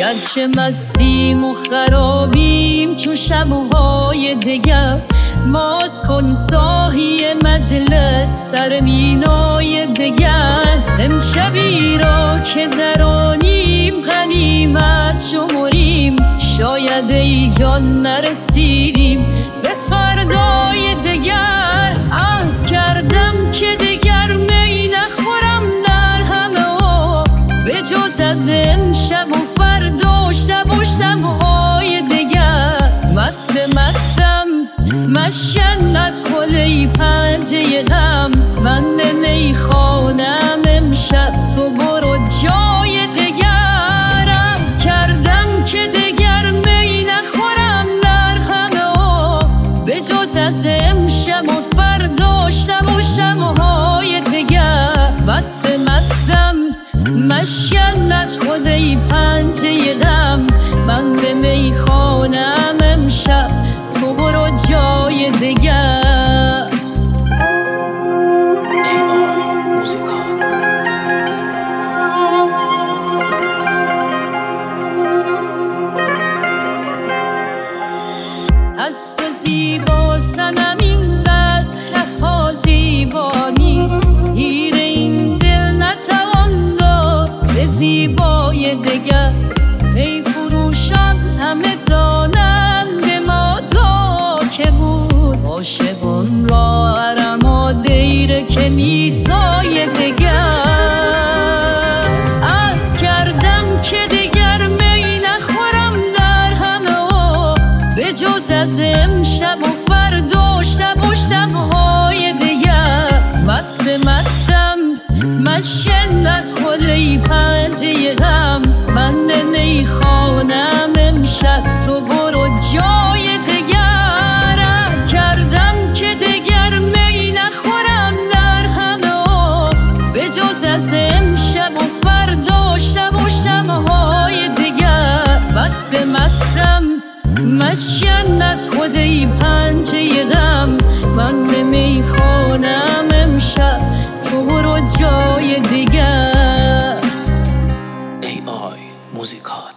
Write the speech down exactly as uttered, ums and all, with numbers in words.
گرچه مستیم و خرابیم چون شبهای دگر، باز کن ساحی مجلس سر مینای دگر. امشبی را که درانیم غنیمت شمریم، شاید ای جان نرسیدیم به فردای دگر. عهد کردم که دگر می نخورم در همه ها، به جز از امشب و فردا شب و شبهای دگر. مست مستم مشنت خلی پنجه غم، من نمی خوانم امشب تو برو جای دگرم. کردم که دگر می نخورم در همه ها، به جز از امشب و فردا شب و شبهای دگر. مست مستم مشنت خلی پنجه غم، من نمی خوانم امشب تو برو جای دگر. از تو زیبا صنم اینقدر لفا زیبا نیست، گیر این دل نتوان داد به زیبای دگر. ای فروشان همه دانم به ما تا که بود، عاشقان را حرم دیره که نیسای دگر. عهد کردم که دگر می نخورم در همه ها، به جز از امشب و فردا شب و شبهای دگر. مست مستم مشنت خلی پنجه غم، من نمی خوانم امشب تو برو جای دگر. کردم که دگر می نخورم در همه ها، به جز از امشب و فردا شب و شبهای دگر. مست مستم مشنت خلی پنجه غم، من نمی خوانم امشب تو برو جای دگر. ای آی موزیکال.